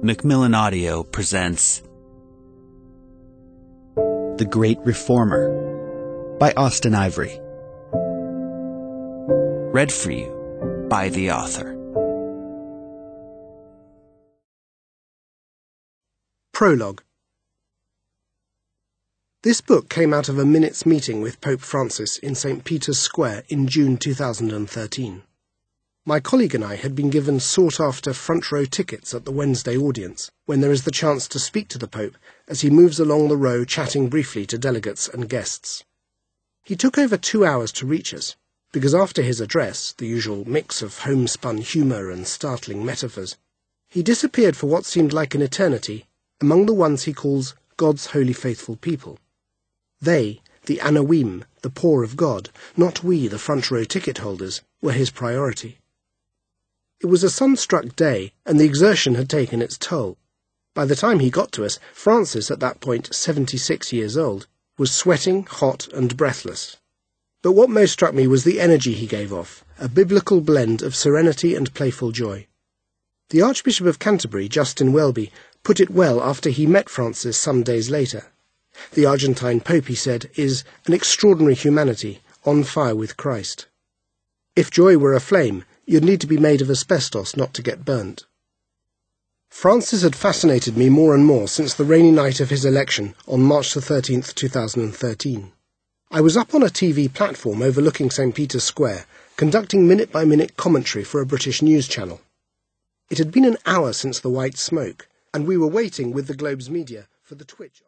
Macmillan Audio presents The Great Reformer by Austen Ivory. read for you by the author. Prologue. This book came out of a minute's meeting with Pope Francis in St. Peter's Square in June 2013. My colleague and I had been given sought-after front-row tickets at the Wednesday audience, when there is the chance to speak to the Pope as he moves along the row chatting briefly to delegates and guests. He took over 2 hours to reach us, because after his address, the usual mix of homespun humour and startling metaphors, he disappeared for what seemed like an eternity among the ones he calls God's holy faithful people. They, the Anawim, the poor of God, not we, the front-row ticket holders, were his priority. It was a sun-struck day, and the exertion had taken its toll. By the time he got to us, Francis, at that point 76 years old, was sweating, hot and breathless. But what most struck me was the energy he gave off, a biblical blend of serenity and playful joy. The Archbishop of Canterbury, Justin Welby, put it well after he met Francis some days later. The Argentine Pope, he said, is an extraordinary humanity, on fire with Christ. If joy were a flame, you'd need to be made of asbestos not to get burnt. Francis had fascinated me more and more since the rainy night of his election on March the 13th, 2013. I was up on a TV platform overlooking St. Peter's Square, conducting minute-by-minute commentary for a British news channel. It had been an hour since the white smoke, and we were waiting with the Globe's media for the twitch.